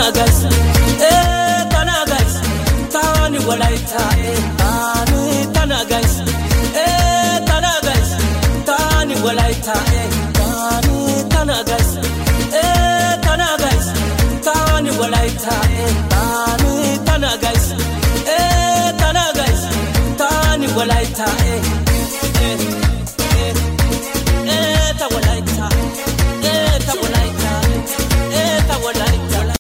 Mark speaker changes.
Speaker 1: guys, tana guys, tani walaita, tani tana guys, tana guys, tani walaita, tani tana guys, tana guys, tani walaita, tani tana guys, tana guys, tani walaita,